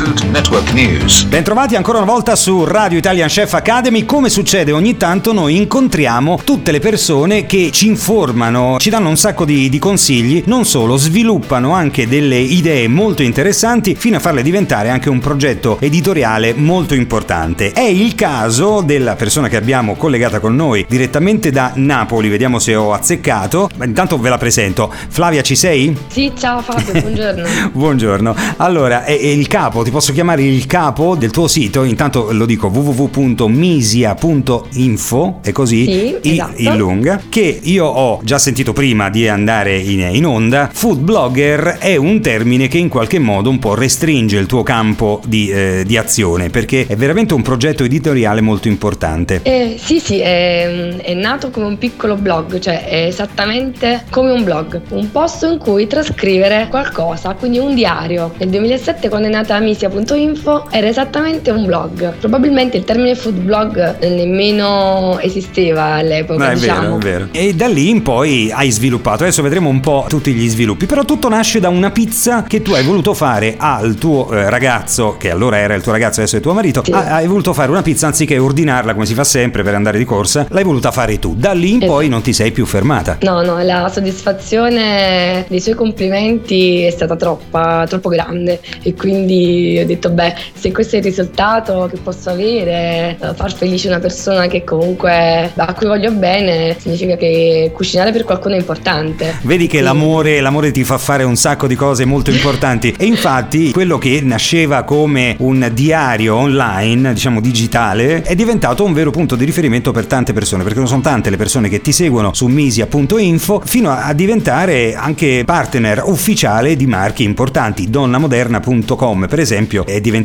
Food Network News. Bentrovati ancora una volta su Radio Italian Chef Academy. Come succede ogni tanto, noi incontriamo tutte le persone che ci informano, ci danno un sacco di consigli, non solo, sviluppano anche delle idee molto interessanti fino a farle diventare anche un progetto editoriale molto importante. È il caso della persona che abbiamo collegata con noi direttamente da Napoli, vediamo se ho azzeccato. Intanto ve la presento. Flavia, ci sei? Sì, ciao Fabio, buongiorno. Buongiorno. Allora, è il capo, ti posso chiamare il capo del tuo sito? Intanto lo dico, www.misia.info, è così? Sì, esatto. In lunga, che io ho già sentito prima di andare in onda. Food blogger è un termine che in qualche modo un po' restringe il tuo campo di azione, perché è veramente un progetto editoriale molto importante. Sì, è nato come un piccolo blog, cioè è esattamente come un blog, un posto in cui trascrivere qualcosa, quindi un diario. Nel 2007, quando è nata misia.info, era esattamente un blog. Probabilmente il termine food blog nemmeno esisteva all'epoca, diciamo. È vero. E da lì in poi hai sviluppato, adesso vedremo un po' tutti gli sviluppi, però tutto nasce da una pizza che tu hai voluto fare al tuo ragazzo, che allora era il tuo ragazzo, adesso è tuo marito. Sì. Hai voluto fare una pizza, anziché ordinarla come si fa sempre per andare di corsa, l'hai voluta fare tu. Da lì in poi non ti sei più fermata. No, la soddisfazione dei suoi complimenti è stata troppo grande, e quindi ho detto, se questo è il risultato che posso avere, far felice una persona che comunque a cui voglio bene, significa che cucinare per qualcuno è importante. Vedi che l'amore ti fa fare un sacco di cose molto importanti. E infatti quello che nasceva come un diario online, diciamo digitale, è diventato un vero punto di riferimento per tante persone, perché non sono tante le persone che ti seguono su misia.info, fino a diventare anche partner ufficiale di marchi importanti. Donnamoderna.com, per esempio,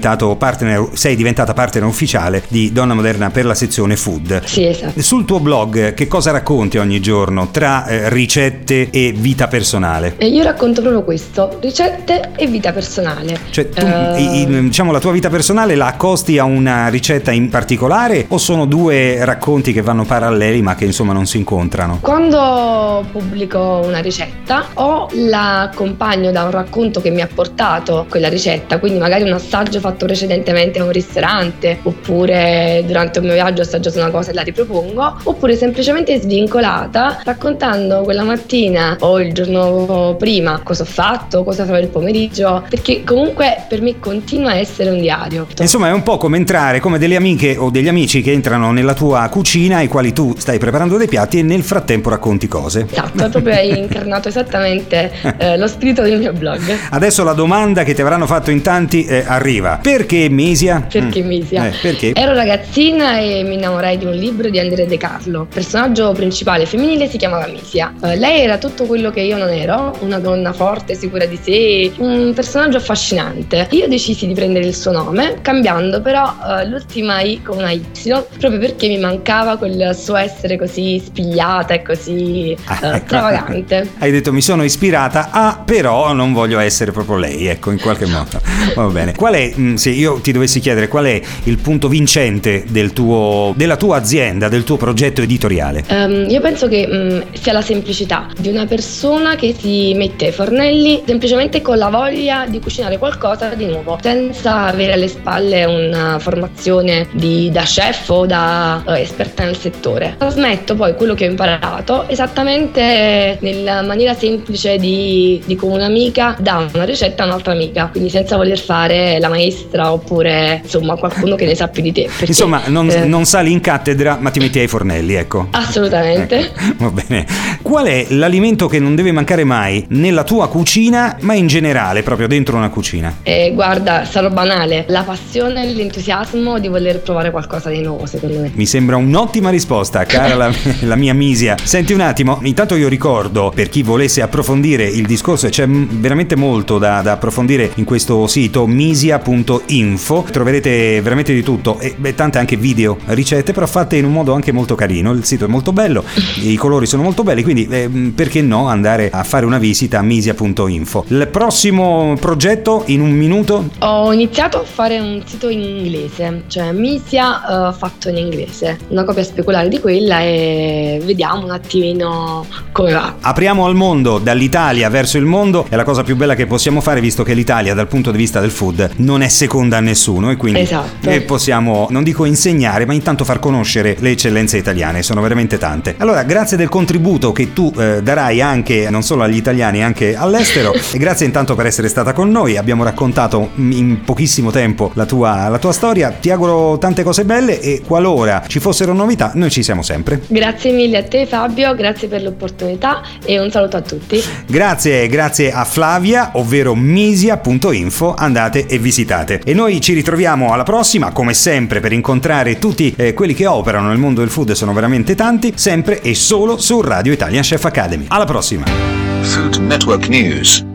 sei diventata partner ufficiale di Donna Moderna per la sezione food. Sì, esatto. Sul tuo blog che cosa racconti ogni giorno tra ricette e vita personale? Io racconto proprio questo, ricette e vita personale. Cioè tu, diciamo, la tua vita personale la accosti a una ricetta in particolare, o sono due racconti che vanno paralleli ma che insomma non si incontrano? Quando pubblico una ricetta o la accompagno da un racconto che mi ha portato quella ricetta, quindi magari un assaggio fatto precedentemente a un ristorante, oppure durante un mio viaggio ho assaggiato una cosa e la ripropongo, oppure semplicemente svincolata, raccontando quella mattina o il giorno prima cosa ho fatto, cosa farò il pomeriggio, perché comunque per me continua a essere un diario. Insomma, è un po' come entrare come delle amiche o degli amici che entrano nella tua cucina, ai quali tu stai preparando dei piatti e nel frattempo racconti cose. Esatto, proprio hai incarnato esattamente lo spirito del mio blog. Adesso la domanda che ti avranno fatto in tanti arriva: perché Misia? Perché Misia? Perché? Ero ragazzina e mi innamorai di un libro di Andrea De Carlo. Il personaggio principale femminile si chiamava Misia. Lei era tutto quello che io non ero, una donna forte, sicura di sé, un personaggio affascinante. Io decisi di prendere il suo nome, cambiando però l'ultima I con una Y, proprio perché mi mancava quel suo essere così spigliata e così stravagante. Hai detto: mi sono ispirata a, però non voglio essere proprio lei, ecco, in qualche modo. Va bene. Qual è, se io ti dovessi chiedere, qual è il punto vincente della tua azienda, del tuo progetto editoriale? Io penso che sia la semplicità di una persona che si mette ai fornelli semplicemente con la voglia di cucinare qualcosa di nuovo, senza avere alle spalle una formazione da chef o da esperta nel settore. Trasmetto poi quello che ho imparato esattamente nella maniera semplice di come un'amica dà una ricetta a un'altra amica, quindi senza voler fare la maestra oppure insomma qualcuno che ne sa più di te, perché, insomma non sali in cattedra ma ti metti ai fornelli, ecco. Assolutamente. Va bene. Qual è l'alimento che non deve mancare mai nella tua cucina, ma in generale proprio dentro una cucina? Guarda, sarò banale, la passione e l'entusiasmo di voler provare qualcosa di nuovo, secondo me. Mi sembra un'ottima risposta, cara la mia Misia. Senti un attimo, intanto io ricordo, per chi volesse approfondire il discorso, c'è veramente molto da approfondire in questo sito misia.info, troverete veramente di tutto e tante anche video, ricette, però fatte in un modo anche molto carino. Il sito è molto bello, i colori sono molto belli, quindi perché no andare a fare una visita a misia.info. Il prossimo progetto in un minuto? Ho iniziato a fare un sito in inglese, cioè Misia fatto in inglese, una copia speculare di quella, e vediamo un attimino come va. Apriamo al mondo, dall'Italia verso il mondo, è la cosa più bella che possiamo fare, visto che l'Italia dal punto di vista del food food non è seconda a nessuno, e quindi possiamo, non dico insegnare, ma intanto far conoscere le eccellenze italiane, sono veramente tante. Allora, grazie del contributo che tu darai anche non solo agli italiani, anche all'estero, e grazie intanto per essere stata con noi. Abbiamo raccontato in pochissimo tempo la tua storia. Ti auguro tante cose belle, e qualora ci fossero novità noi ci siamo sempre. Grazie mille a te Fabio, grazie per l'opportunità e un saluto a tutti. Grazie a Flavia, ovvero misia.info, andate e visitate. E noi ci ritroviamo alla prossima, come sempre, per incontrare tutti quelli che operano nel mondo del food, sono veramente tanti, sempre e solo su Radio Italian Chef Academy. Alla prossima. Food Network News.